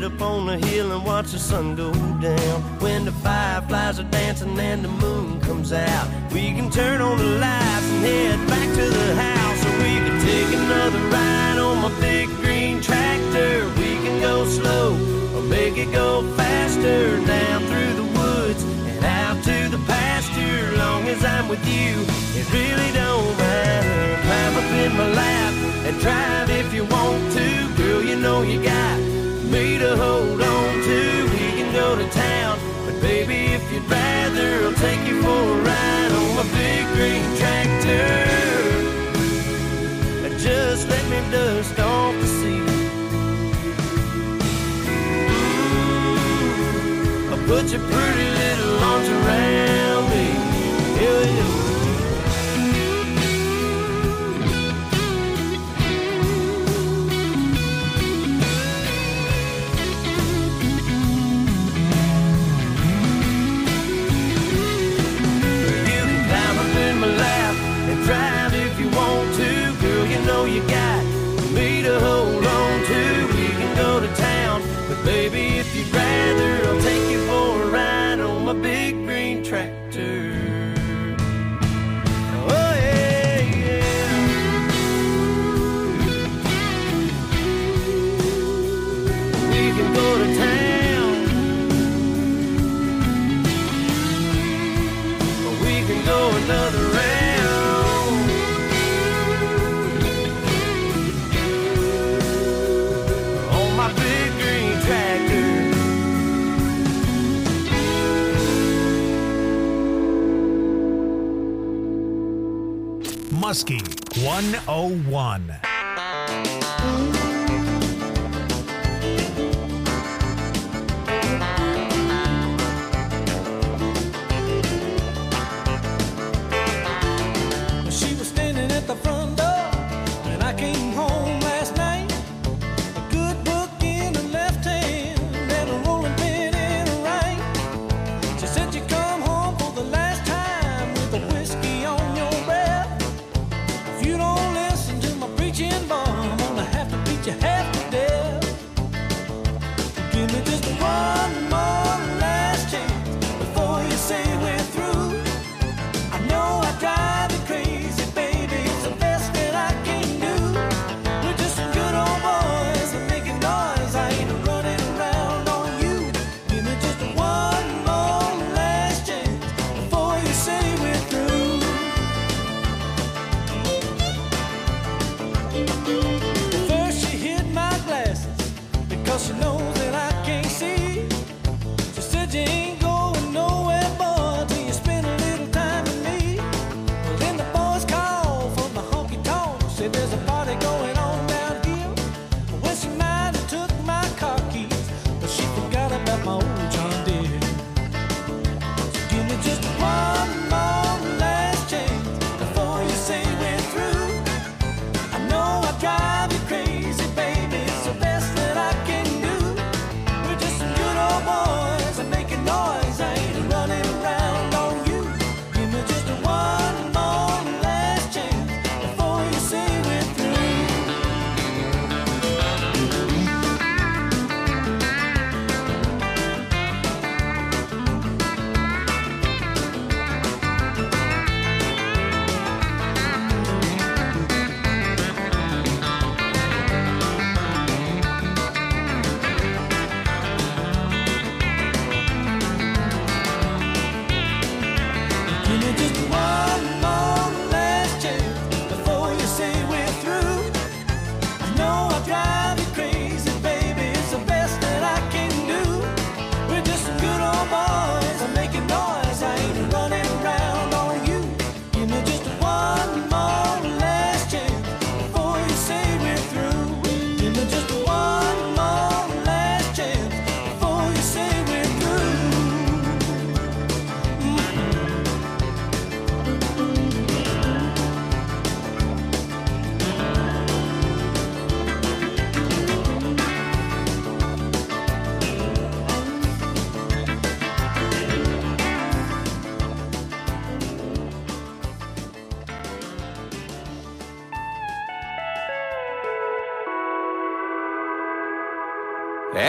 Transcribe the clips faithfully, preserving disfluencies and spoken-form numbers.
up on the hill and watch the sun go down. When the fireflies are dancing and the moon comes out, we can turn on the lights and head back to the house. Or we can take another ride on my big green tractor. We can go slow or make it go faster, down through the woods and out to the pasture. Long as I'm with you, it really don't matter. Climb up in my lap and drive if you want to. Girl, you know you got me to hold on to. We can go to town, but baby, if you'd rather, I'll take you for a ride on my big green tractor. Just let me dust off the seat. Mm, I'll put your pretty little arms around me. Hell yeah. Drive if you want to, girl, you know you got me to hold on to. We can go to town, but baby, if you'd rather, I'll take you for a ride on my big green tractor. Oh yeah, yeah. We can go to town, or we can go another round. Muskie one oh one. She was standing at the front door when I came home last night. A good book in her left hand and a rolling pin in her right. She said you come home for the last time with a whiskey on your breath. If you don't listen to my preaching, boy, I'm gonna have to beat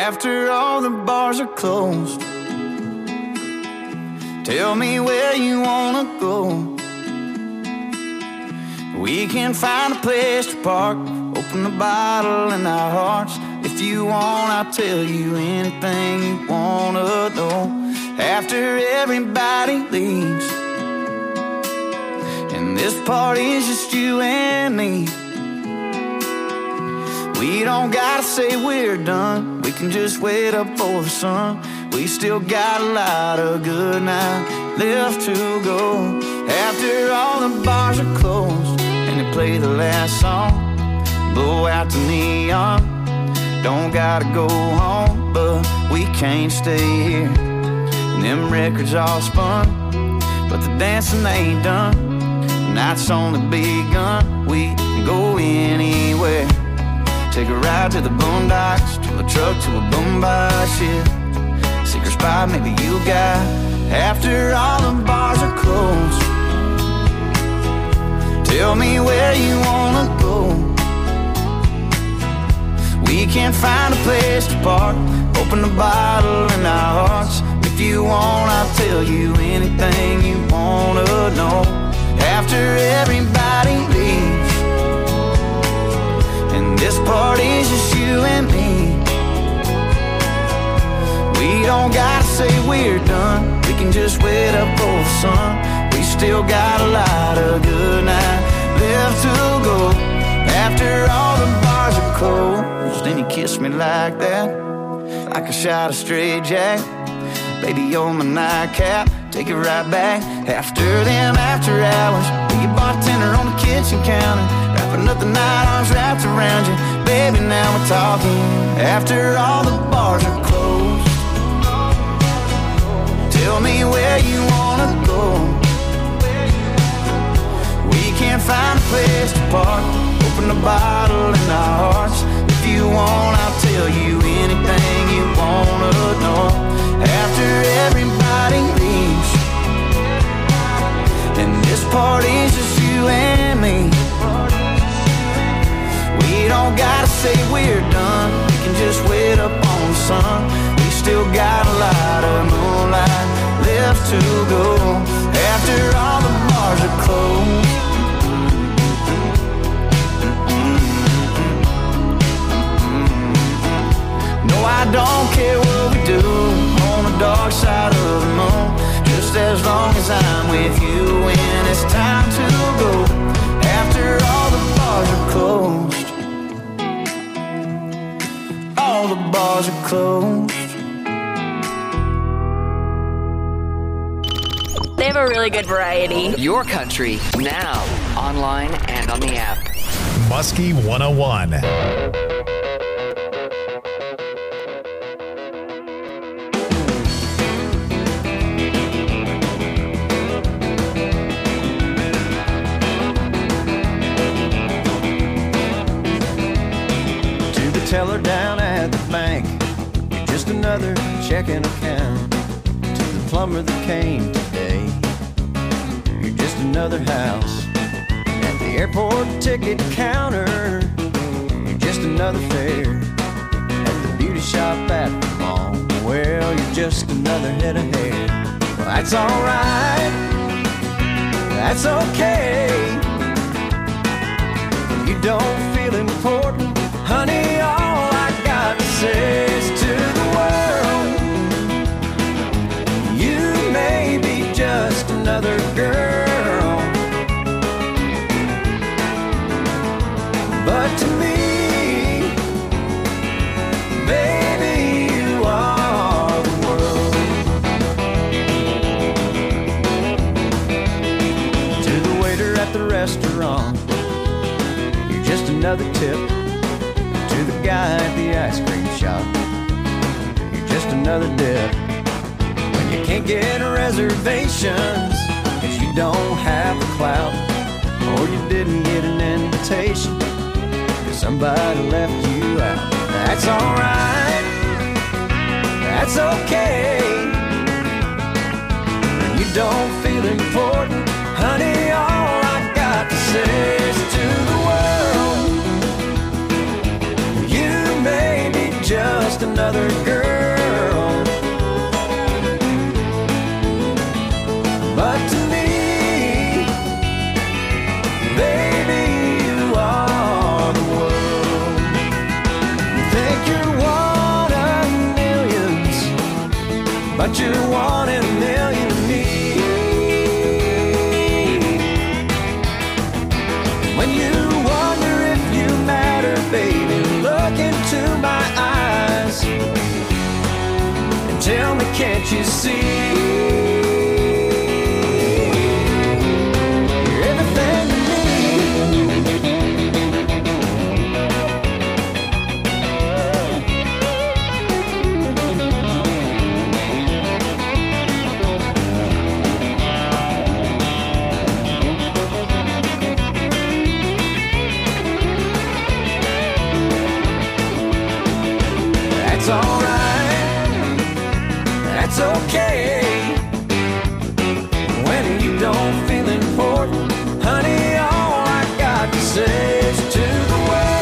after all the bars are closed. Tell me where you wanna go. We can find a place to park, open the bottle in our hearts. If you want, I'll tell you anything you wanna know. After everybody leaves, and this party's just you and me, we don't gotta say we're done. We can just wait up for the sun. We still got a lot of good night left to go. After all the bars are closed and they play the last song, blow out the neon. Don't gotta go home, but we can't stay here. And them records all spun, but the dancing ain't done. The night's only begun. We can go anywhere. Take a ride to the boondocks, to a truck, to a boombox, yeah. Secret spot maybe you got, after all the bars are closed. Tell me where you wanna go. We can find a place to park, open the bottle in our hearts. If you want, I'll tell you anything you wanna know. After everybody leaves, and this party's just you and me, we don't gotta say we're done. We can just wait up for the sun. We still got a lot of good night left to go. After all the bars are closed, and you kiss me like that, like a shot of straight jack. Baby, you're my nightcap, take it right back. After them after hours, be a bartender on the kitchen counter, wrapping up the night, arms wrapped around you. Baby, now we're talking. After all the bars are closed, tell me where you wanna go. We can't find a place to park, open the bottle in our hearts. If you want, I'll tell you anything you wanna know. After everybody leaves, and this party's just you and me, we don't gotta say we're done. We can just wait up on the sun. We still got a lot of moonlight left to go. After all the bars are closed, no, I don't care what we do on the dark side of the moon, just as long as I'm with you when it's time to go. After all the bars are closed, all the bars are closed. They have a really good variety. Your country, now, online and on the app. Muskie one oh one. Teller down at the bank, you're just another checking account. To the plumber that came today, you're just another house. At the airport ticket counter, you're just another fare. At the beauty shop at the mall, well, you're just another head of hair. Well, that's alright, that's okay. You don't feel important, honey, all I got to say is to the world, you may be just another girl, but to me, baby, you are the world. To the waiter at the restaurant, you're just another tip. To the guy at the ice cream shop, you're just another dip. When you can't get reservations, cause you don't have the clout, or you didn't get an invitation, cause somebody left you out. That's alright, that's okay. When you don't feel important, honey, all I got to say is to the world, just another Tell me, can't you see? That's alright, that's okay. When you don't feel important, honey, all I got to say is to the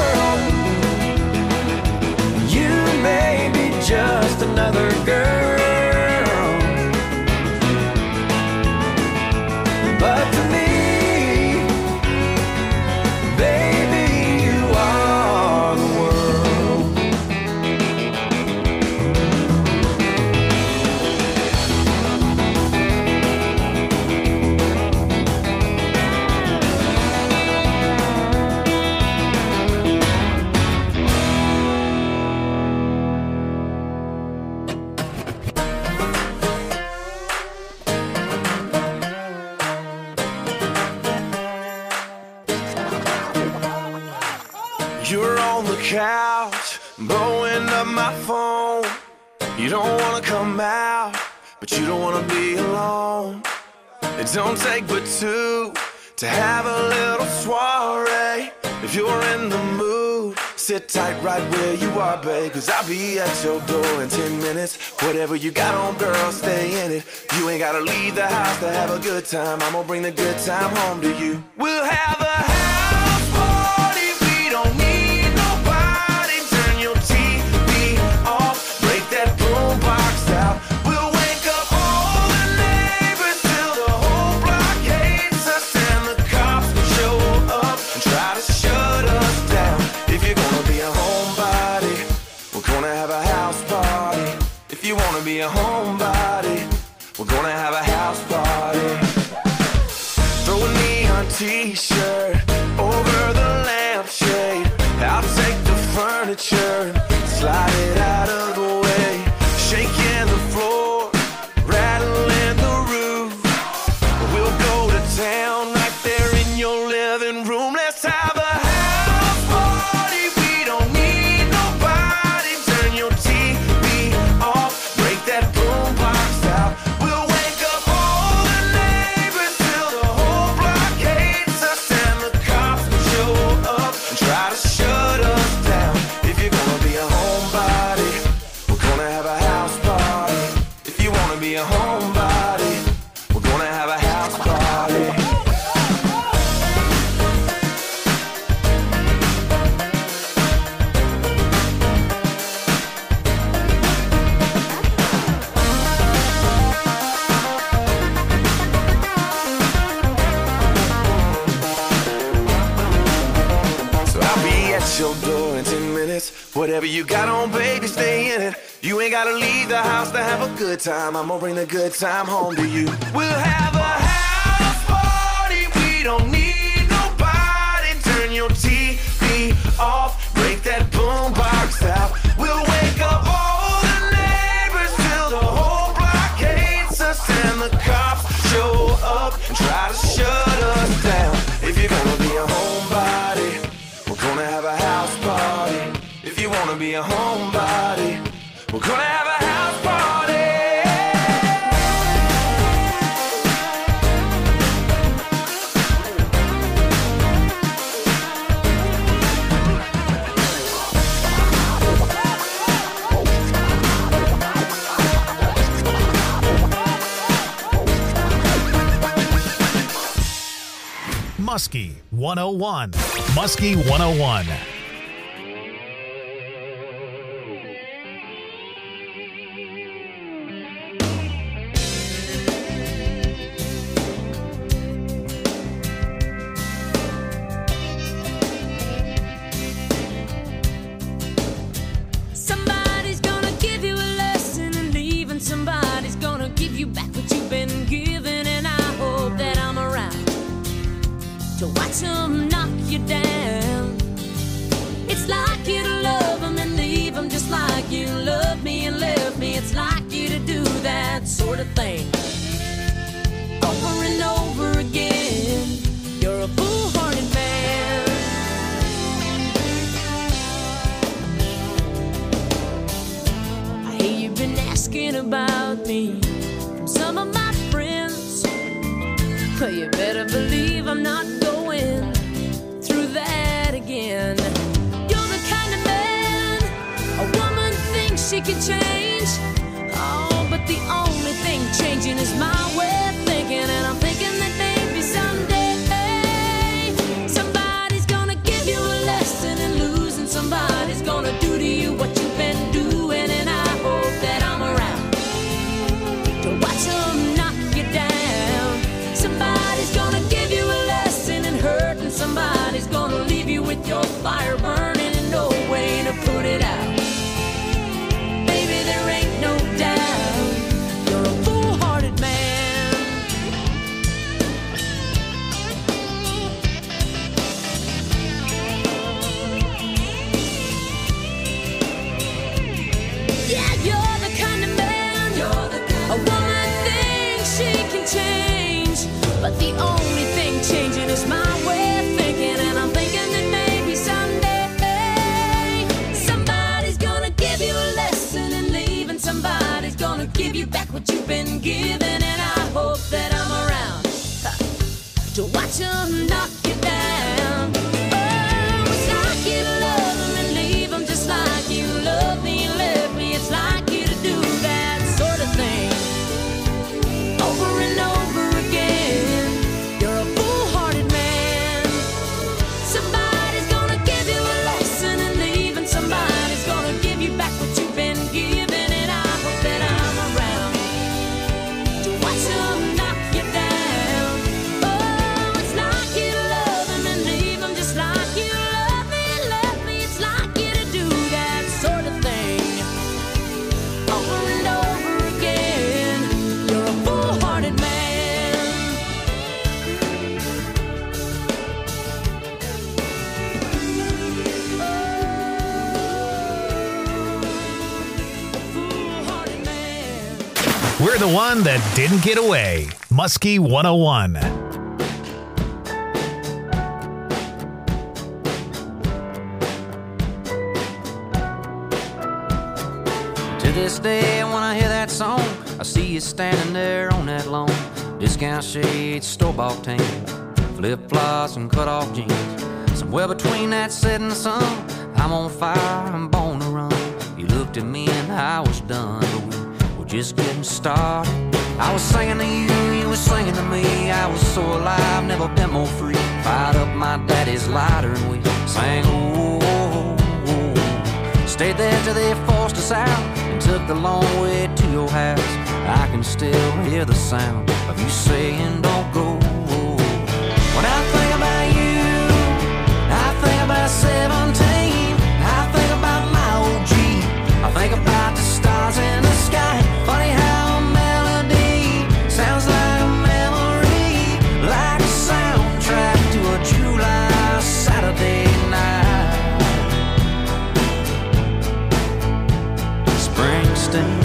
world, you may be just another girl, but to me, baby, you are the world. You're on the couch, blowing up my phone. You don't wanna come out, but you don't wanna be alone. It don't take but two to have a little soiree. If you're in the mood, sit tight right where you are, babe, 'cause I'll be at your door in ten minutes. Whatever you got on, girl, stay in it. You ain't gotta leave the house to have a good time. I'm gonna bring the good time home to you. We'll have a house party. We don't need nobody. Turn your T V off. Break that boombox out. We'll wake up all the neighbors till the whole block hates us, and the cops show up and try to shut us down. If you're gonna be a homebody, we're gonna have a house party. If you wanna be a homebody, we're gonna have a house party. Throw a neon t-shirt over the lampshade. I'll take the furniture and slide it out of the way. Shaking the floor, rattling the roof. We'll go to town right there in your living room. Let's have a house party. We don't need nobody. Turn your T V off. Break that boombox out. We'll wake up all the neighbors till the whole block hates us, and the cops show up and try to shut us down. If you're gonna be a homebody, we're gonna have a house party. If you wanna be a homebody, we're gonna have a house party. So I'll be at your door in ten minutes. Whatever you got on, baby, stay in it. You ain't gotta leave the house to have a good time. I'm gonna bring the good time home to you. We'll have a house party. We don't need nobody. Turn your T V off. Break that boombox out. We'll wake up all the neighbors till the whole block hates us, and the cops show up and try to shut us down. If you're gonna be a homebody, we're gonna have a house party. If you wanna be a homebody, we're gonna have a house party. Muskie one oh one. Muskie one oh one. Somebody's gonna give you a lesson, and leaving somebody's gonna give you back what you've been given, and I hope that I'm around to watch them knock you down. sort of thing. Over and over again, you're a foolhardy man. I hear you've been asking about me from some of my friends. Well, you better believe I'm not going through that again. You're the kind of man a woman thinks she can change. Oh, but the only thing changing is my way of thinking. And I'm thinking that maybe someday somebody's gonna give you a lesson in losing. Somebody's gonna do to you what you've been doing. And I hope that I'm around to watch them knock you down. Somebody's gonna give you a lesson in hurt, and somebody's gonna leave you with your fire burning and no way to put it out. Baby, there ain't no doubt you're a foolhardy man. Yeah, you're the kind of man you're the kind a woman thinks she can change, but the only thing changing is my way of thinking. And I'm thinking that maybe someday somebody's gonna give you a lesson in leaving. Somebody's gonna give you back what you've been given. And I hope that I'm around huh, to watch them knock you down. Oh, it's like you to love them and leave them, just like you love me and left me. It's like you to do that sort of thing over and over again. You're a foolhardy man. Somebody's gonna give you a lesson in leaving. Somebody's gonna give you back what you've been given. And I hope that I'm around to watch them knock you down. Oh, it's like you to love them and leave them, just like you love me and left me. It's like you to do that sort of thing over and over again. You're a foolhardy man. Foolhardy man. We're the one that didn't get away. Muskie one oh one. To this day, when I hear that song, I see you standing there on that lawn. Discount shades, store-bought tan, flip-flops and cut-off jeans. Somewhere between that setting sun, I'm on fire, I'm born to run. You looked at me and I was done, but we were just getting started. I was singing to you, you were singing to me. I was so alive, never been more free. Fired up my daddy's lighter and we sang, oh, oh, oh. Stayed there till they forced us out and took the long way to your house. I can still hear the sound of you saying, don't go. When I think about you, I think about seventeen. I think about my old Jeep. I think about the stars in the sky. Funny how a melody sounds like a memory, like a soundtrack to a July Saturday night. Springsteen.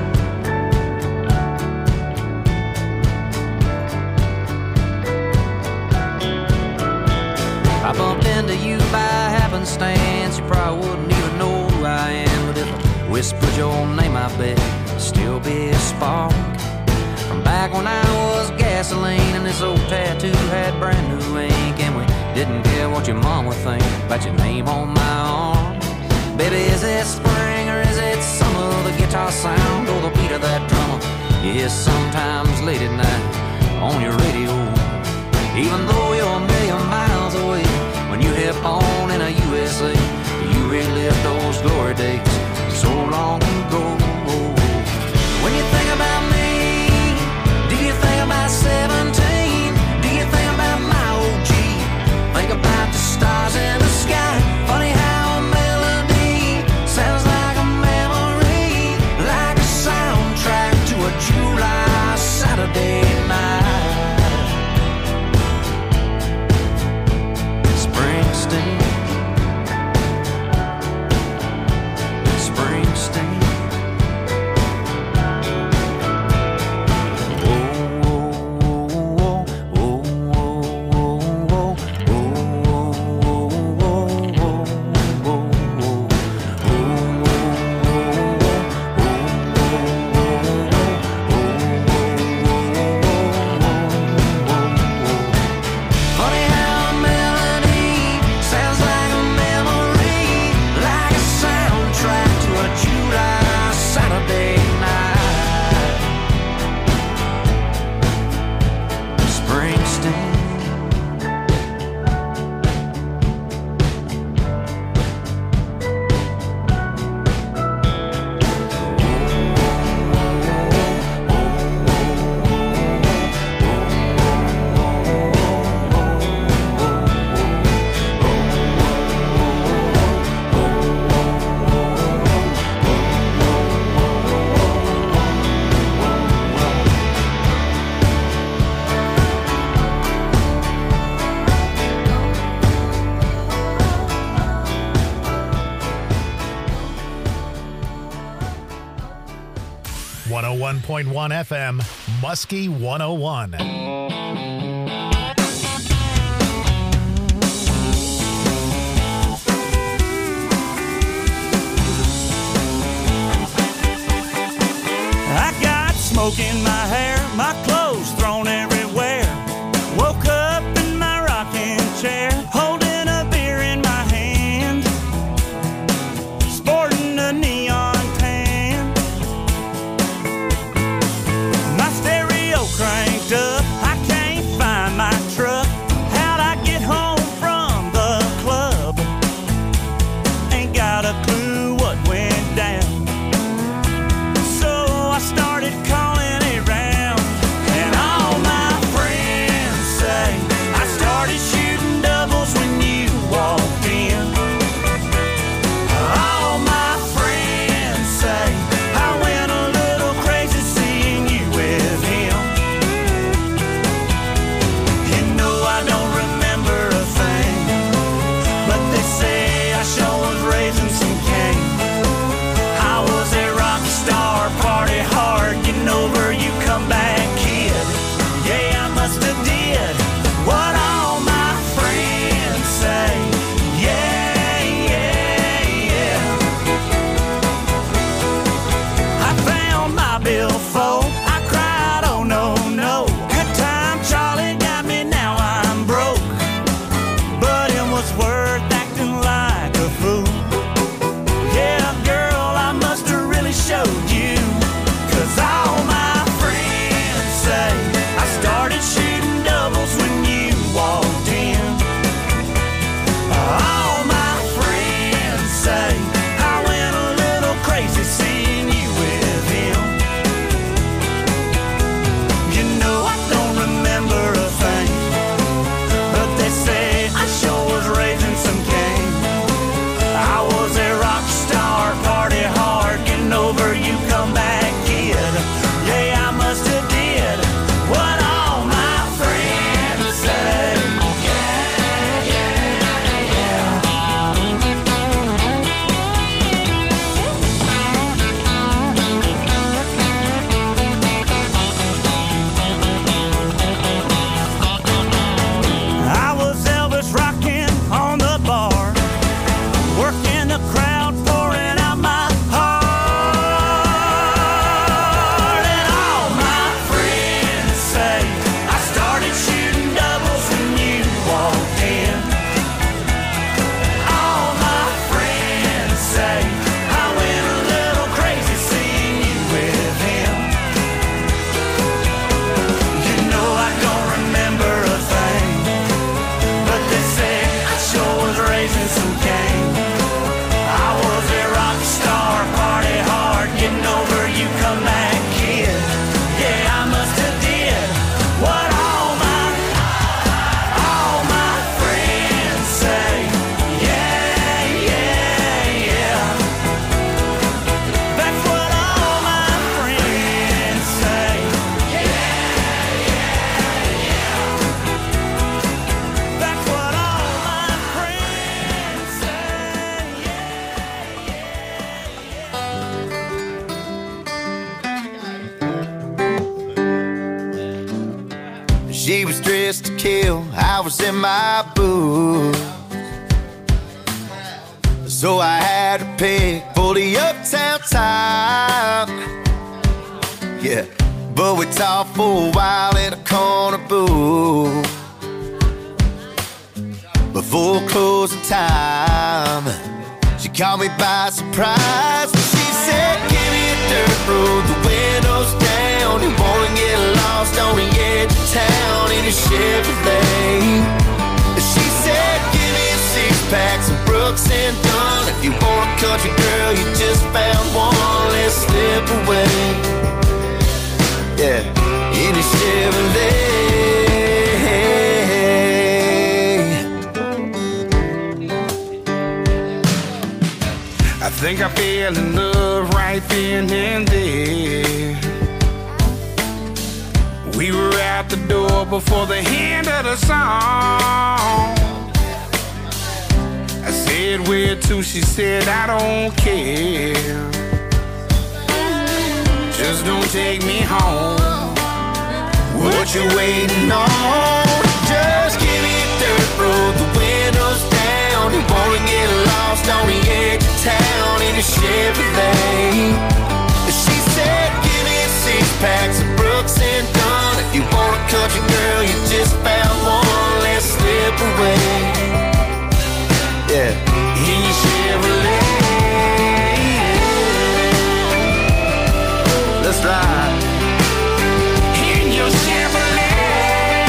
I bumped into you by happenstance. You probably wouldn't even know who I am, but if I whispered your name, I bet it'd still be a spark from back when I was gasoline and this old tattoo had brand new ink, and we didn't care what your mom would think about your name on my arm. Baby, is it spring or is it summer? The guitar sound or the beat of that drummer you hear sometimes late at night on your radio. Even though you're a million miles away, when you hit on in a U S A, you relive those glory days so long ago. When you think about me, do you think about seventeen? Do you think about my old Jeep? Think about the stars in the sky. Funny how a melody sounds like a memory, like a soundtrack to a July Saturday night. one oh one point one F M, Muskie one oh one. I got smoke in my hair, my clothes thrown everywhere. Woke up in my rocking chair, holding a beer in my hand, sporting a neon tan. My stereo cranked up, I can't find my truck. How'd I get home from the club? Ain't got a clue what went down. I started calling around, and all my friends say I started shooting doubles when you walked in. All my friends say I went a little crazy seeing you with him. You know I don't remember a thing, but they say I sure was raising some cane. I was a rock star, party hard, getting over you come back kid. Yeah, I must have did what all my friends say. Yeah, yeah, yeah. I found my billfold, I cried, oh no, no. That time Charlie got me, now I'm broke. But it was worth acting like a fool. Yeah, girl, I must have really showed you. Cause all my friends say I started shooting doubles when you walked in. All my friends say I went a little crazy seeing you with him. You know I don't remember a thing, but they say I sure was raising some cane. I was a rock star, party hard, getting over you come back kid. Yeah, I must have did what all my friends say. Yeah, yeah, yeah. I was Elvis rocking on the bar, working the crowd, pouring out my heart. And all my friends say I started shooting doubles when you walked in. All my friends say I went a little crazy seeing you with him. You know I don't remember a thing, but they say I sure was raising some cane. I was a rock star, party hard, getting over you come back kid. Yeah, I must have did what all my, all my friends say. Yeah, yeah, yeah. That's what all my friends say. Yeah, yeah, yeah. That's what all my friends say. Yeah, yeah. She was dressed to kill, I was in my boots. So I had to pick for the uptown time. Yeah, but we talked for a while in a corner booth before closing time. She caught me by surprise. She said, give me a dirt road, the windows down. You wanna get lost on the edge of town in a Chevrolet. She said, give me a six-pack, some Brooks and Dunn. If you want a country girl, you just found one. Let's slip away. Yeah, in a Chevrolet. I think I fell in love right then and there. We were out the door before the end of the song. I said, where to? She said, I don't care. just don't take me home. What you waiting on? Just give me a dirt road, the windows down. You wanna get lost on the edge of town in a Chevrolet. She said, give me six packs of Brooks and Dunn. If you want a country girl, you just found one. Let's slip away. Yeah, in your Chevrolet. Let's ride. In your Chevrolet.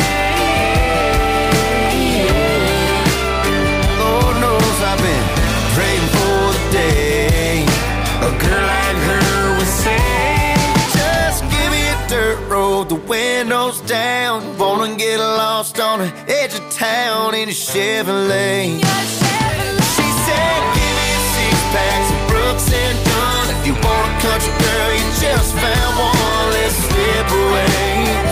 Lord knows I've been praying for the day a girl like her would say, just give me a dirt road, the windows down. Wanna get lost on the edge of town in a Chevrolet. She said, give me six packs of Brooks and Dunn. If you want a country girl, you just found one. Let's slip away.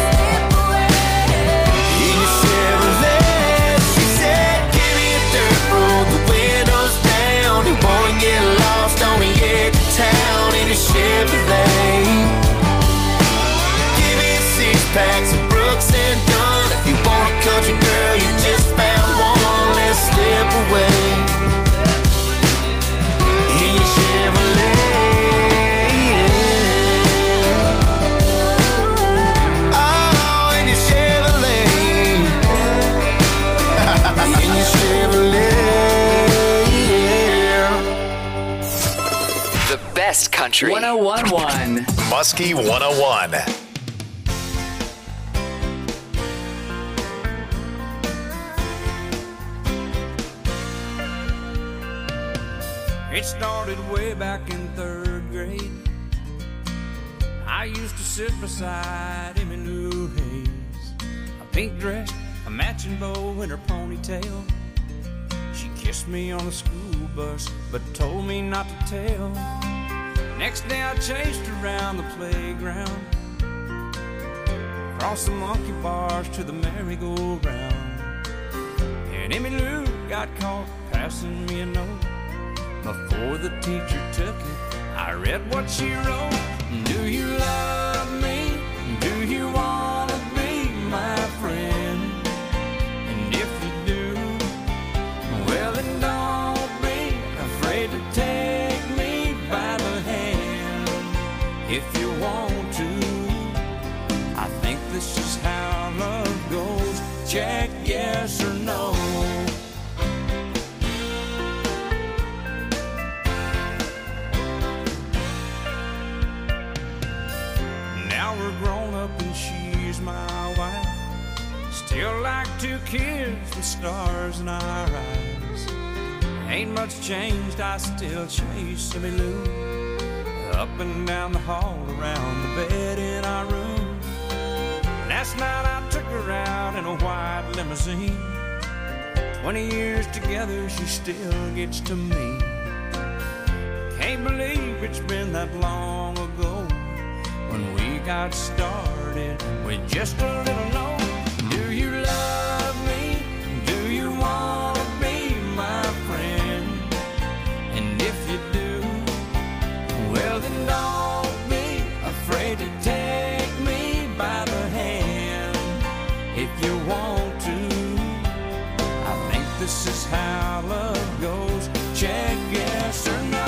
In your Chevrolet. She said, give me a dirt road, the windows down. You wanna get lost on the edge of town in a Chevrolet. Give me six packs of Brooks and Dunn. If you want a country girl, you just found one. Let's slip away. In your Chevrolet. Oh, in your Chevrolet. In your Chevrolet. The best country. one oh one point one. Muskie one oh one. It started way back in third grade. I used to sit beside Emmylou Hayes, a pink dress, a matching bow, and her ponytail. She kissed me on the school bus, but told me not to tell. Next day I chased her around the playground, across the monkey bars to the merry-go-round. And Emmylou got caught passing me a note. Before the teacher took it, I read what she wrote. Do you love me? Do you want to be my friend? And if you do, well then don't be afraid to take me by the hand. If you want to, I think this is how love goes. Check yes or no. We're grown up and she's my wife. Still like two kids with stars in our eyes. Ain't much changed, I still chase Emmylou up and down the hall, around the bed in our room. Last night I took her out in a white limousine. Twenty years together, she still gets to me. Can't believe it's been that long ago when we got started with just a little note. Do you love me? Do you want to be my friend? And if you do, well then don't be afraid to take me by the hand. If you want to, I think this is how love goes. Check yes or no.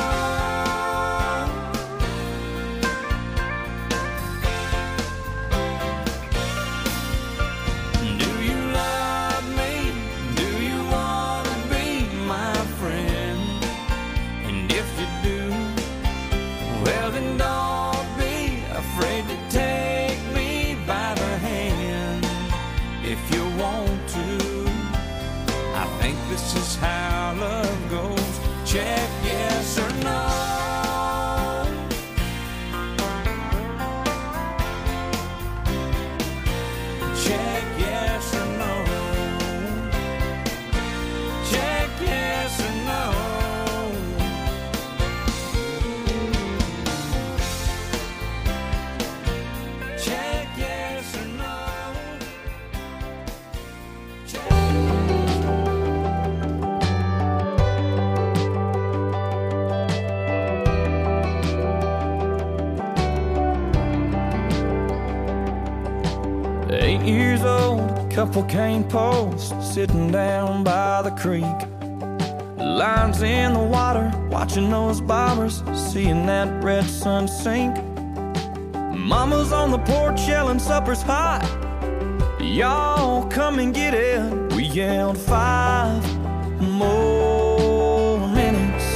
Eight years old, couple cane posts sitting down by the creek. Lines in the water, watching those bobbers, seeing that red sun sink. Mama's on the porch yelling supper's hot. Y'all come and get it. We yelled five more minutes.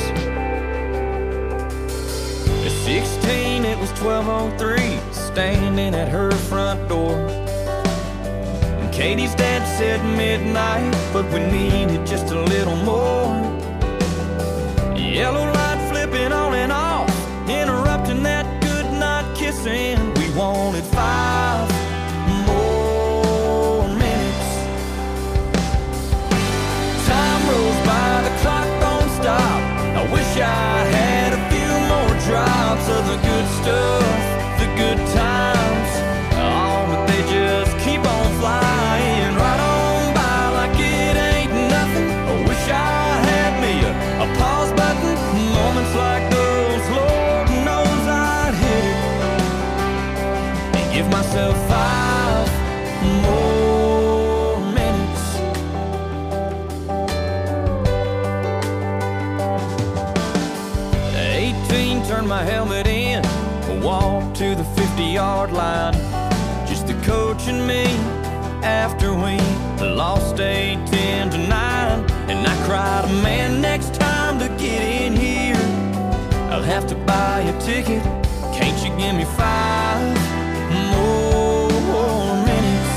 At sixteen, it was twelve oh three, standing at her front door. And Katie's dad said midnight, but we needed just a little more. Yellow light flipping on and off, interrupting that good night kissing. We wanted five more minutes. Time rolls by, the clock don't stop. I wish I had a few more drops of the good stuff, the good times. Oh, but they just keep on flying right on by like it ain't nothing. I wish I had me a, a pause button. Moments like those, Lord knows I'd hit it and give myself five more minutes. eighteen, turned my helmet in, walked to the fifty-yard line. Just the coach and me after we lost eight, ten to nine. And I cried, man, next time to get in here, I'll have to buy a ticket. Can't you give me five more minutes?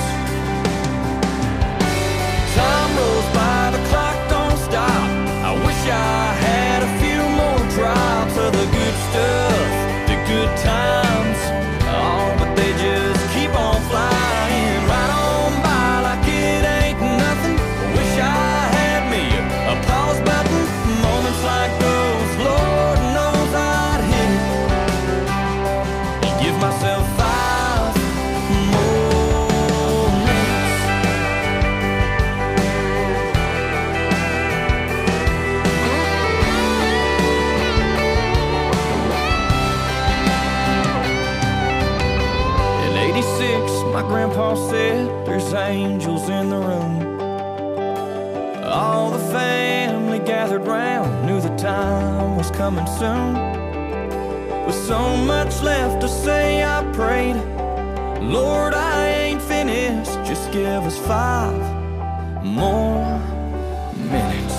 Time rolls by, the clock don't stop. I wish I had a few more drops of the good stuff, the good times. Oh, but they just keep on flying right on by like it ain't nothing. I wish I had me a pause button. Moments like those, Lord knows I'd hit it and give myself five more minutes. In eighty-six, my grandpa said there's angels in the room. All the family gathered round, knew the time was coming soon. With so much left to say, I prayed, Lord, I ain't finished, just give us five more minutes.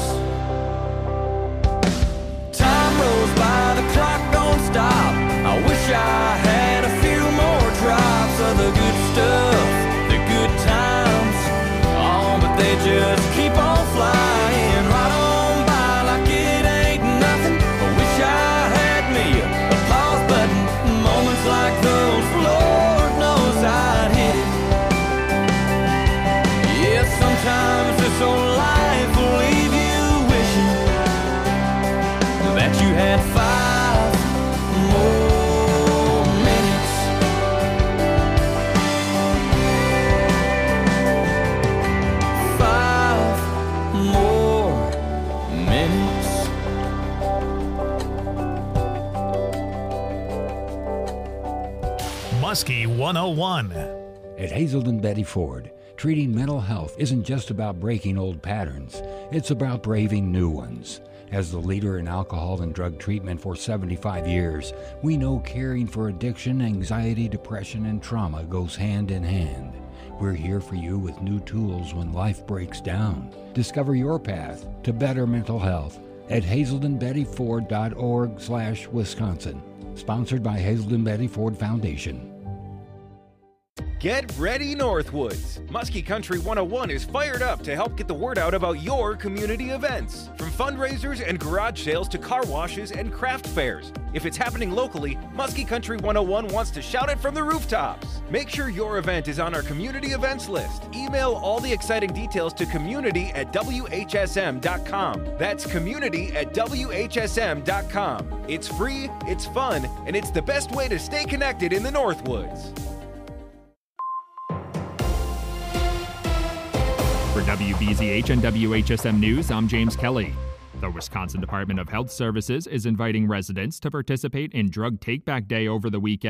Time rolls by, the clock don't stop. I wish I had a few more drops of the good stuff, the good times. Oh, but they just keep on flying right on by like it ain't nothing. I wish I had me a pause button. Moments like those, Lord knows I'd hit it. Yeah, sometimes this old life will leave you wishing that you had five more minutes. Five more minutes. Muskie one oh one. At Hazelden Betty Ford, treating mental health isn't just about breaking old patterns, it's about braving new ones. As the leader in alcohol and drug treatment for seventy-five years, we know caring for addiction, anxiety, depression, and trauma goes hand in hand. We're here for you with new tools when life breaks down. Discover your path to better mental health at hazelden betty ford dot org slash Wisconsin. Sponsored by Hazelden Betty Ford Foundation. Get ready, Northwoods! Muskie Country one oh one is fired up to help get the word out about your community events. From fundraisers and garage sales to car washes and craft fairs. If it's happening locally, Muskie Country one oh one wants to shout it from the rooftops. Make sure your event is on our community events list. Email all the exciting details to community at w h s m dot com. That's community at w h s m dot com. It's free, it's fun, and it's the best way to stay connected in the Northwoods. For W B Z H and W H S M News, I'm James Kelly. The Wisconsin Department of Health Services is inviting residents to participate in Drug Take-Back Day over the weekend.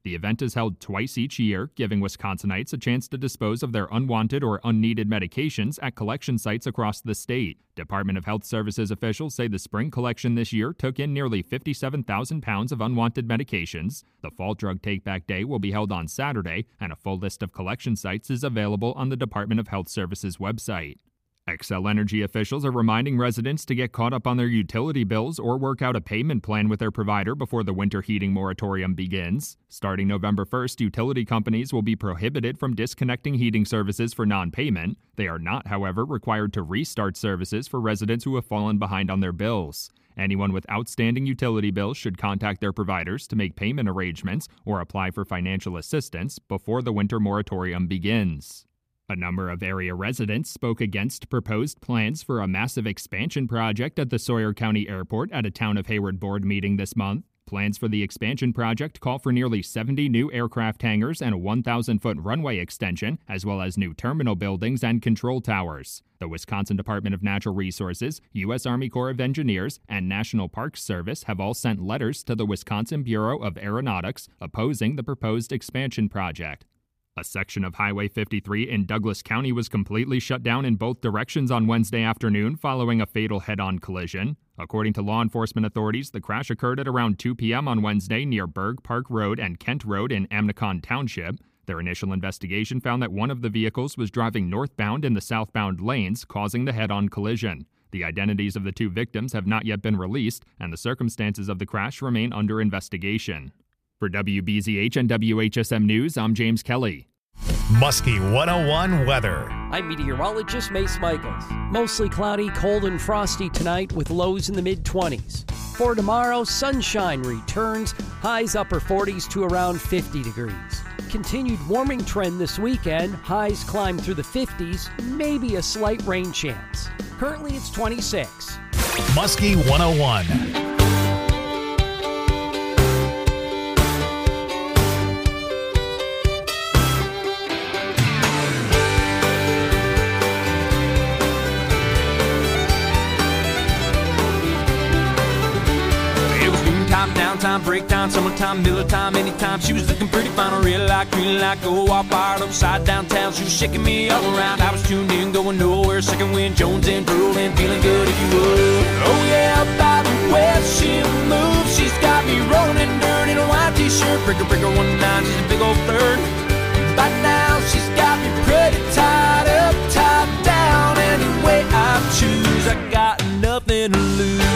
The event is held twice each year, giving Wisconsinites a chance to dispose of their unwanted or unneeded medications at collection sites across the state. Department of Health Services officials say the spring collection this year took in nearly fifty-seven thousand pounds of unwanted medications. The Fall Drug Take-Back Day will be held on Saturday, and a full list of collection sites is available on the Department of Health Services website. Xcel Energy officials are reminding residents to get caught up on their utility bills or work out a payment plan with their provider before the winter heating moratorium begins. Starting November first, utility companies will be prohibited from disconnecting heating services for non-payment. They are not, however, required to restart services for residents who have fallen behind on their bills. Anyone with outstanding utility bills should contact their providers to make payment arrangements or apply for financial assistance before the winter moratorium begins. A number of area residents spoke against proposed plans for a massive expansion project at the Sawyer County Airport at a Town of Hayward board meeting this month. Plans for the expansion project call for nearly seventy new aircraft hangars and a one thousand foot runway extension, as well as new terminal buildings and control towers. The Wisconsin Department of Natural Resources, U S Army Corps of Engineers, and National Park Service have all sent letters to the Wisconsin Bureau of Aeronautics opposing the proposed expansion project. A section of Highway fifty-three in Douglas County was completely shut down in both directions on Wednesday afternoon following a fatal head-on collision. According to law enforcement authorities, the crash occurred at around two p.m. on Wednesday near Berg Park Road and Kent Road in Amnicon Township. Their initial investigation found that one of the vehicles was driving northbound in the southbound lanes, causing the head-on collision. The identities of the two victims have not yet been released, and the circumstances of the crash remain under investigation. For W B Z H and W H S M News, I'm James Kelly. Muskie one oh one weather. I'm meteorologist Mace Michaels. Mostly cloudy, cold and frosty tonight with lows in the mid-twenties. For tomorrow, sunshine returns, highs upper forties to around fifty degrees. Continued warming trend this weekend, highs climb through the fifties, maybe a slight rain chance. Currently it's twenty-six. Muskie one oh one. Downtime, breakdown, summertime, Miller time, anytime. She was looking pretty fine, real like, green like, go all fired upside downtown. She was shaking me all around. I was tuned in, going nowhere. Second wind, Jones and drooling, feeling good if you would. Oh yeah, by the way she moves, she's got me rolling in dirt in a white t-shirt. Breaker, breaker, one nine, she's a big old flirt. By now, she's got me pretty tied up, tied down. Any way I choose, I got nothing to lose.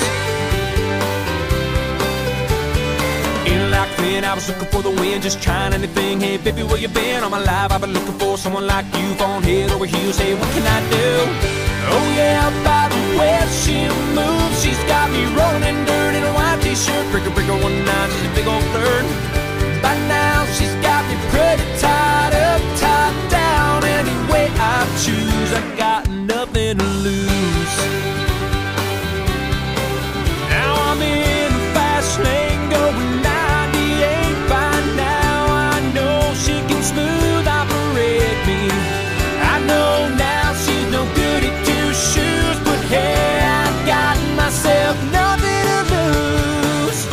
Like when I was looking for the wind, just trying anything. Hey baby, where you been? All my life I've been looking for someone like you, falling head over heels. Hey, what can I do? Oh yeah, by the way she moves, she's got me rolling in dirt in a white t-shirt. Breaker, breaker, one nine, she's a big old flirt. By now she's got me pretty tied up, tied down. Any way I choose, I got nothing to lose. Now I'm in the fast lane going now. Smooth operate me. I know now she's no good at two shoes, but hey, I got myself nothing to lose.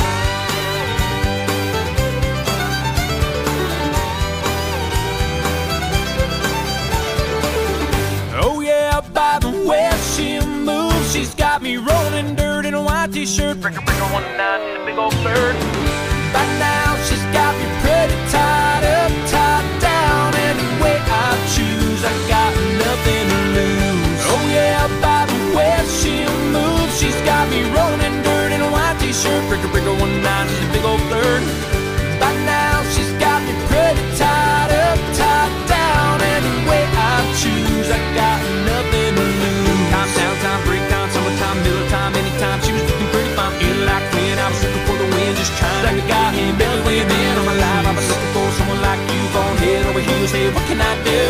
Oh yeah, by the way she moves, she's got me rolling dirt in a white t-shirt. Breaker, breaker, one nine, she's a big old flirt. By now she's got me pretty tied up, tied down. Any way I choose, I got nothing to lose. Oh yeah, by the way she moves, she's got me rolling in dirt in a white t-shirt. Breaker, breaker, one nine, she's a big old flirt. By now she's got me pretty tied up, tied down. Any way I choose, I got nothing to lose. Time, downtime, breakdown, summertime, Miller time, anytime. She was looking pretty fine, feeling like when I was looking for the wind, just trying to get him belly way man on my life. I was looking for someone like you, falling head over heels. Hey, what can I do?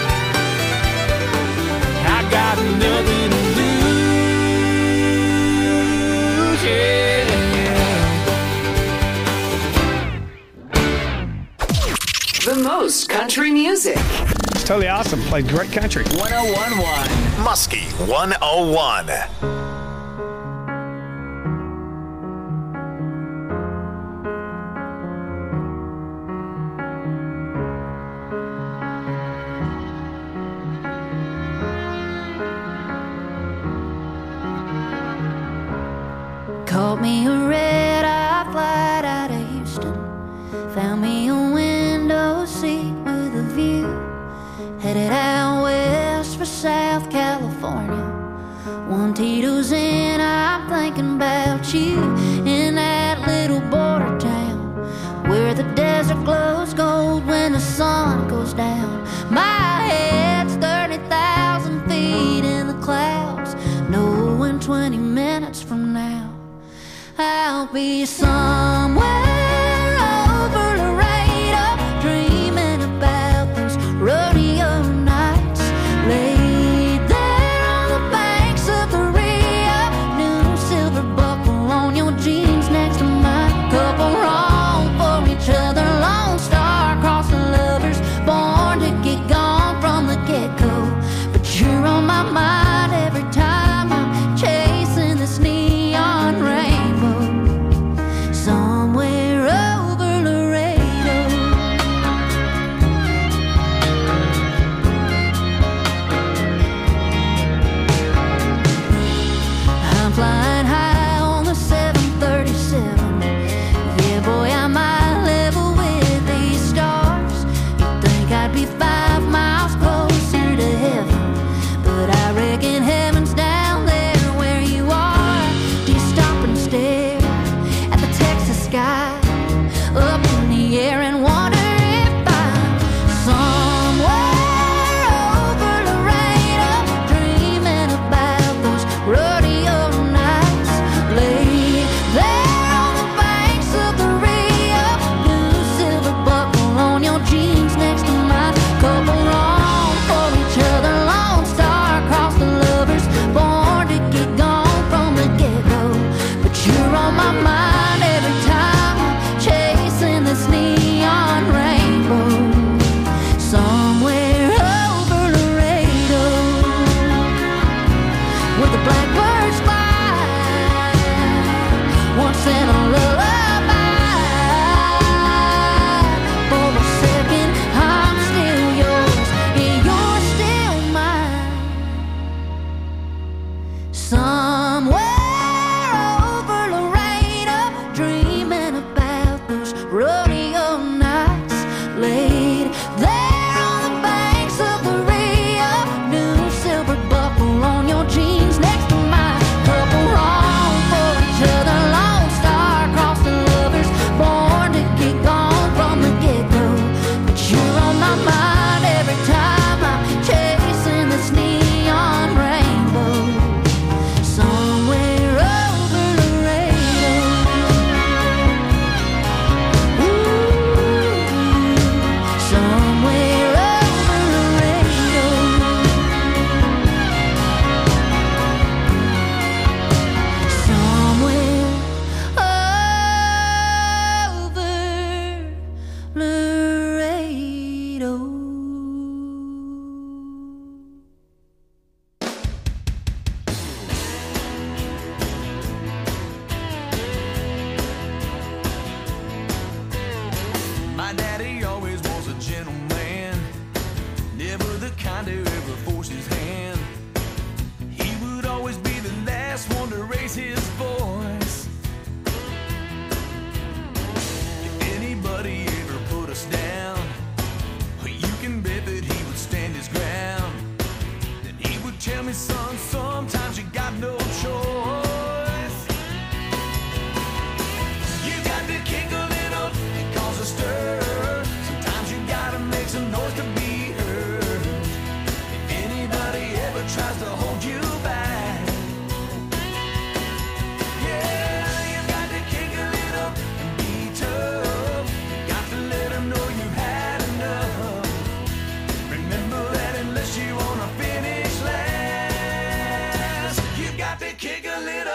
I got nothing to lose. Yeah. The most country music. It's totally awesome. Played great country. one oh one point one. Muskie one oh one. Booked me a red-eye flight out of Houston. Found me a window seat with a view. Headed out west for South California. One Tito's in, I'm thinking about you. In that little border town where the desert glows gold when the sun goes down. My head's thirty thousand feet in the clouds, knowing twenty minutes from now I'll be somewhere over Laredo, dreaming about those rodeo nights. Laid there on the banks of the Rio, new silver buckle on your jeans next to mine. Couple wrong for each other, lone star across the lovers, born to get gone from the get-go. But you're on my mind every time I'm chasing this neon rainbow. Somewhere over Laredo. I'm flying high on the seven thirty-seven. Yeah, boy, I might level with these stars. You'd think I'd be five miles closer to heaven, but I reckon heaven's down there where you are. Do you stop and stare at the Texas sky up in the air and wonder if I'm somewhere over Laredo, dreaming about those rodeo nights. Laid there on the banks of the Rio, new silver buckle on your jeans next to mine. Couple wrong for each other, lone star across the lovers, born to get gone from the get-go. But you're on my mind every time I'm chasing this neon rainbow. Somewhere over Laredo, where the blackbirds fly, once in a lullaby. For a second, I'm still yours, and you're still mine. Somewhere over Laredo, dreaming about those rodeo nights. Laid there on the banks of the Rio, new silver buckle on your jeans next to mine. Couple wrong for each other, lone star across the lovers, born to get gone from the get-go. But you're on my mind every time I'm chasing this neon rainbow. Somewhere over Laredo. Ooh, somewhere over Laredo. Somewhere over Laredo. My daddy always was a gentleman, never the kind to ever force his hand. He would always be the last one to raise his voice. If anybody ever put us down, you can bet that he would stand his ground. Then he would tell me, son, sometimes you got no choice. You got to kick a little and cause a stir. Sometimes you gotta make some noise to be heard. If anybody ever tries to hold you back, yeah, you got to kick a little and be tough. You got to let them know you had enough. Remember that unless you wanna finish last, you got to kick a little.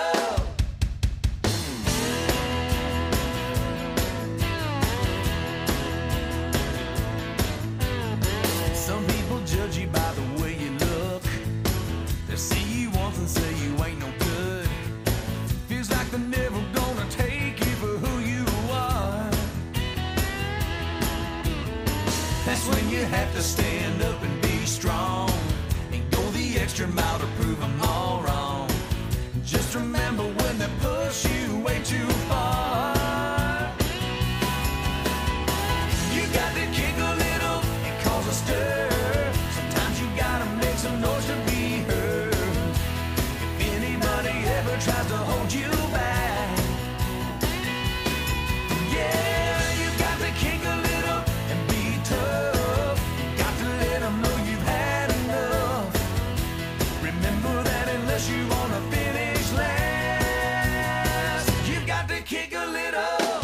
Some people judge you by the way you look. They see you once and say you ain't no good. Feels like they're never gonna take you for who you are. That's when you have to stand up and be strong and go the extra mile to prove them all wrong. Just remember when they push you way too far. You got to kick a little and cause a stir. Sometimes you gotta make some noise to be heard. If anybody ever tries to hold you back, yeah, you got to kick a little and be tough. You got to let them know you've had enough. Remember that unless you wanna finish last, you've got to kick a little.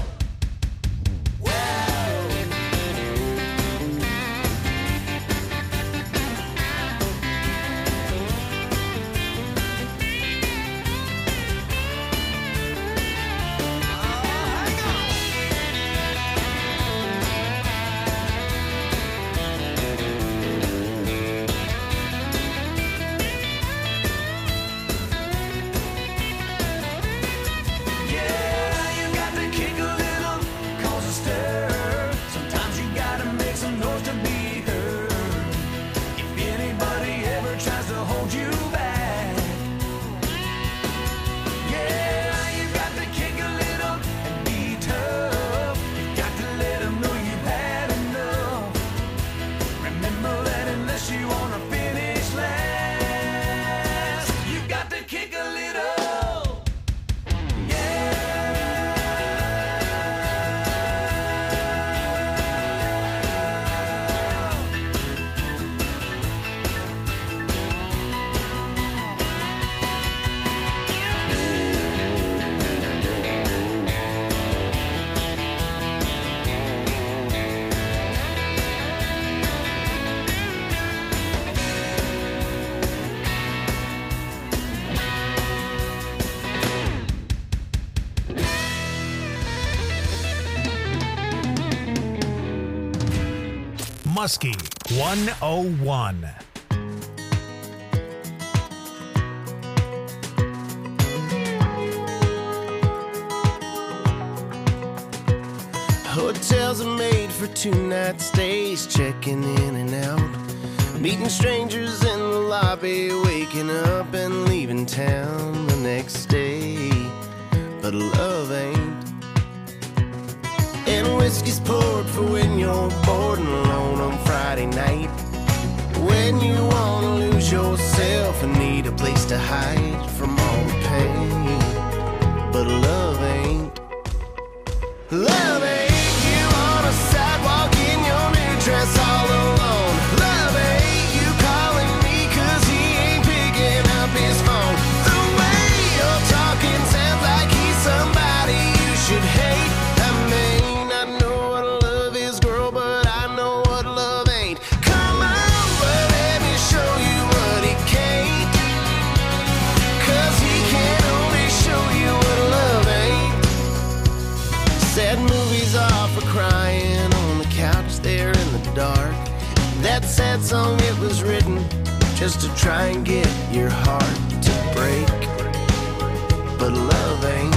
Muskie one oh one. Hotels are made for two-night stays, checking in and out, meeting strangers in the lobby, waking up and leaving town the next day. But love ain't. And whiskey's poured for when you're bored and alone on Friday night, when you wanna lose yourself and need a place to hide from all the pain. But love ain't. Love ain't. You on a sidewalk in your new dress all alone. Love ain't. You calling me cause he ain't picking up his phone. The way you're talking sounds like he's somebody you should hate. I mean, I know what love is, girl, but I know what love ain't. Come on, but let me show you what he can't. Cause he can only show you what love ain't. Sad movies are for crying on the couch there in the dark. That sad song, it was written just to try and get your heart to break. But love ain't.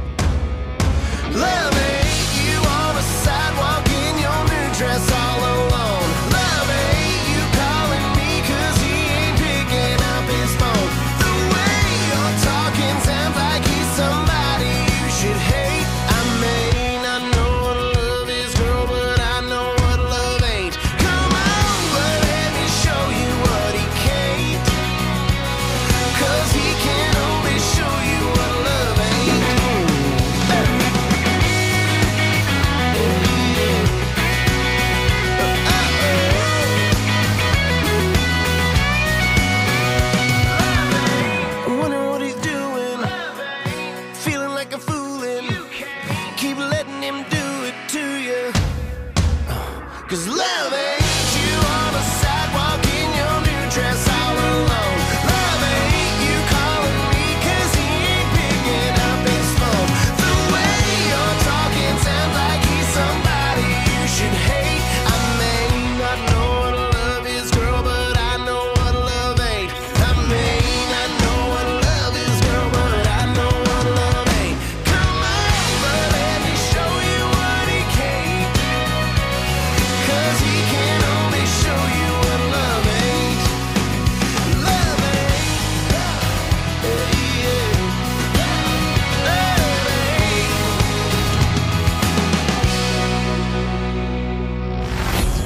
Love ain't. You on a sidewalk in your new dress all alone. Love ain't. You calling me cause he ain't picking up his phone. The way you're talking sounds like he's somebody you should hate. I mean, I know what love is, girl, but I know what love ain't. Come on, but let me show you what he can't. Cause he can only show you what love ain't. I wonder what he's doing, feeling like a foolin'. Keep letting him do it to you. Cause love ain't. You on a sidewalk in your new dress all alone. Love ain't. You calling me cause he ain't picking up his phone. The way you're talking sounds like he's somebody you should hate. I mean, I know what love is, girl, but I know what love ain't. I mean, I know what love is, girl, but I know what love ain't. Come on, but let me show you what he can't. Cause he can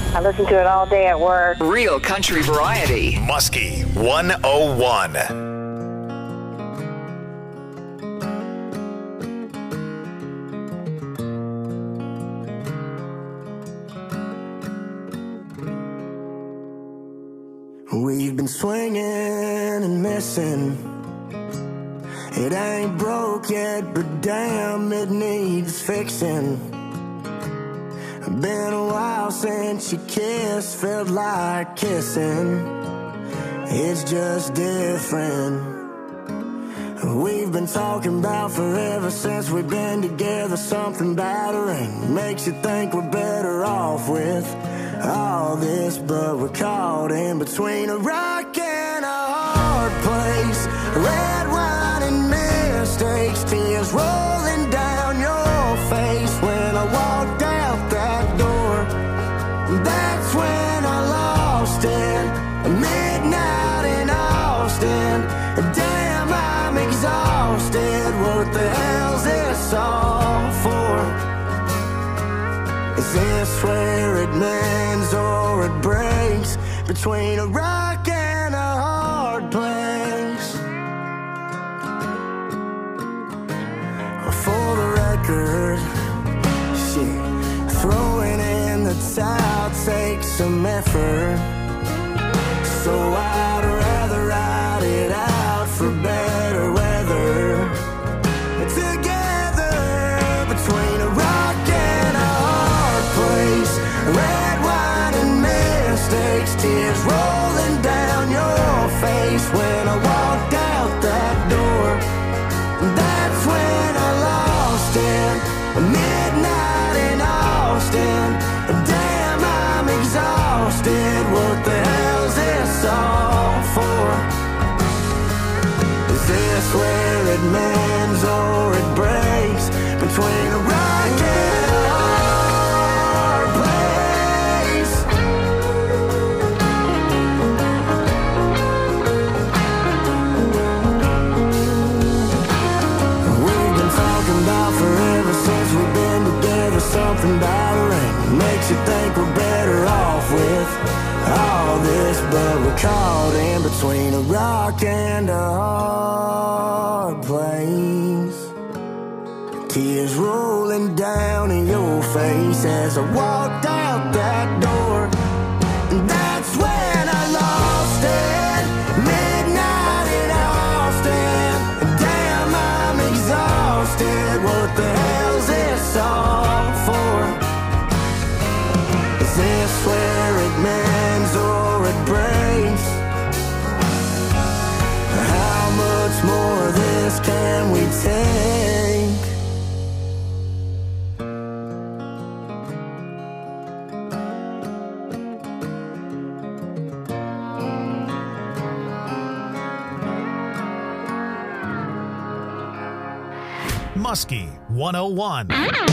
I listen to it all day at work. Real country variety. Muskie one oh one. We've been swinging and missing. It ain't broke yet, but damn, it needs fixing. Been a while since you kissed, felt like kissing. It's just different. We've been talking about forever since we've been together. Something battering makes you think we're better off with all this, but we're caught in between a rock and a hard place. Red wine and mistakes, tears rolling down your face. When I walked out that door, that's when I lost it. Midnight in Austin, damn, I'm exhausted. What the hell's this all for? Is this where it mends or it breaks? Between a rock and a hard place. For the record, shit, throwing in the towel takes some effort. So I'd rather ride it out for better weather. Together, between a rock and a hard place. Red wine and mistakes, tears rolling down your face. When I walked out that door, that's when I lost it. Midnight in Austin, damn, I'm exhausted. What the hell's this all for? Is this where it mends or it breaks? Between a rock and a hard place. We've been talking about forever since we've been together. Something battering makes you think we're better off with all this, but we're caught in between a rock and a hard place. Tears rolling down in your face as I walked out that door. And that's when I lost it. Midnight in Austin. Damn, I'm exhausted. What the hell's this all for? Is this where it mends or it breaks? How much more of this can we take? Muskie one oh one.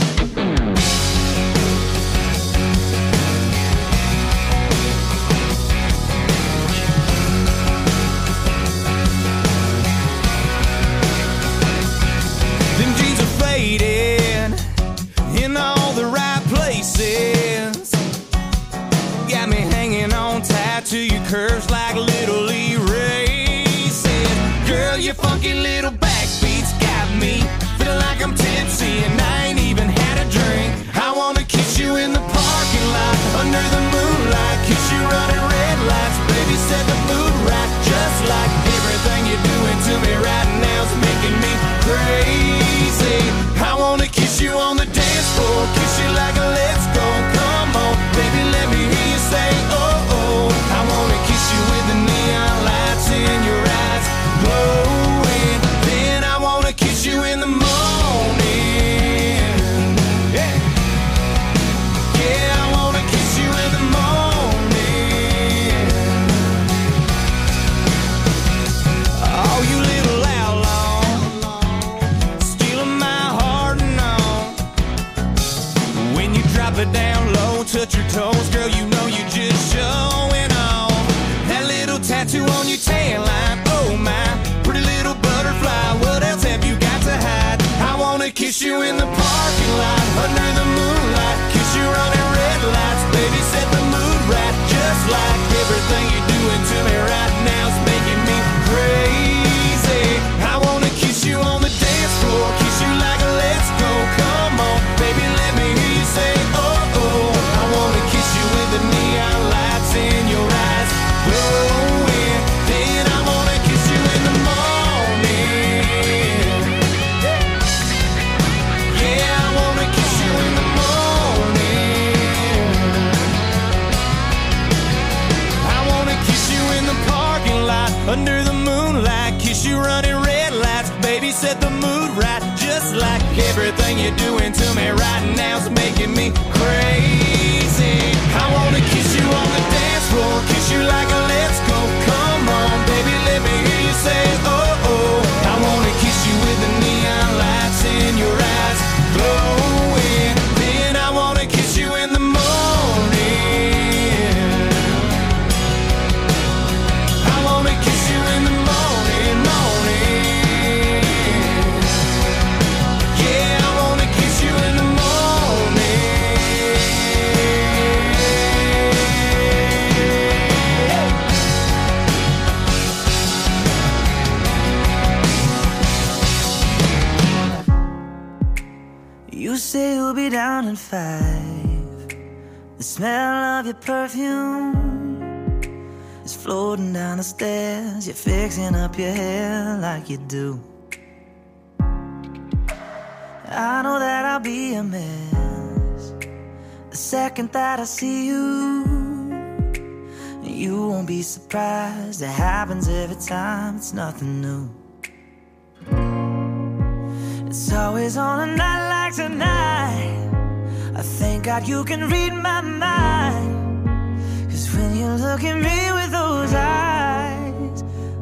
Them jeans are faded in all the right places. Got me hanging on tight to your curves like little erases. Girl, your funky little backbeats got me feeling like I'm tipsy and I ain't even had a drink. I wanna kiss you in the parking lot under the moonlight. Kiss you running red lights, baby, set the mood right. Just like everything you're doing to me right now's making me crazy. I wanna kiss you on the dance floor, kiss you like a let's go. Come on, baby, let me hear you say oh oh. I wanna kiss you with the neon lights in your eyes glowing. Then I wanna kiss you in the morning. Yeah, yeah, I wanna kiss you in the morning. Oh, you little outlaw, stealing my heart and all. When you drop it down low, touch your toes, girl, you know you just showing off. That little tattoo on your tan line, oh my, pretty little butterfly. What else have you got to hide? I wanna kiss you in the parking lot under the moonlight. Kiss you running red lights, baby, set the mood under the moonlight, kiss you running red lights, baby set the mood right, just like everything you're doing to me right now's making me crazy. I wanna kiss you on the dance floor, kiss you like a let's go, come on baby, let me hear you say oh oh. I wanna kiss you with the neon lights in your eyes glowing, then I wanna kiss you in the morning. I wanna kiss you in the morning, morning. Yeah, I wanna kiss you in the morning. You say you'll be down in five. The smell of your perfume is floating down the stairs. You're fixing up your hair like you do. I know that I'll be a mess the second that I see you. You won't be surprised, it happens every time, it's nothing new. It's always on a night like tonight, I thank God you can read my mind. Cause when you look at me with those eyes,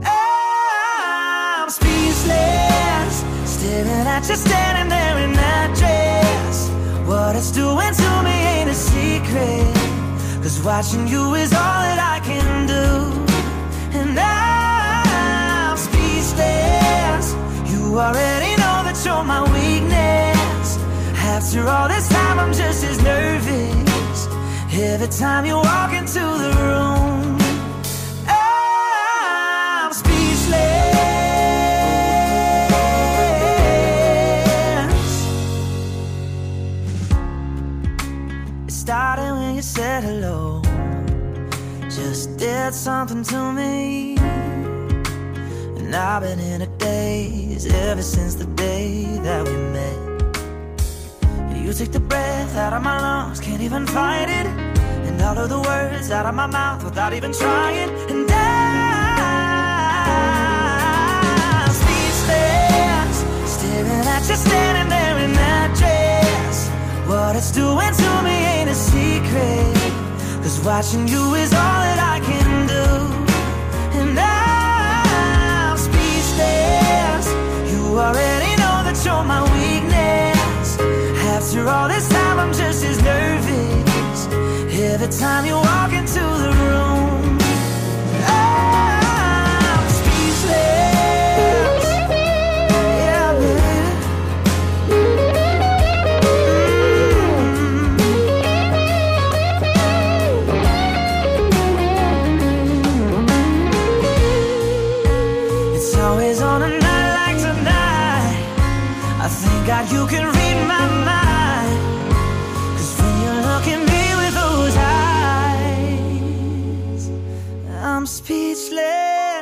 I'm speechless, staring at you standing there in that dress. What it's doing to me ain't a secret, cause watching you is all that I can do. And I'm speechless, you already know that you're my weakness. After all this time I'm just as nervous every time you walk into the room. I'm speechless. It started when you said hello, just did something to me. And I've been in a daze ever since the day that we met. You took the breath out of my lungs, can't even fight it, and all of the words out of my mouth without even trying. And I'm speechless, staring at you standing there in that dress. What it's doing to me ain't a secret, cause watching you is all that I can do. And I'm speechless, you already know that you're my weakness. After all this time I'm just as nervous every time you walk into the room. I'm speechless. Yeah, baby. Mm-hmm. It's always on a night like tonight, I thank God you can read my mind. I'm speechless.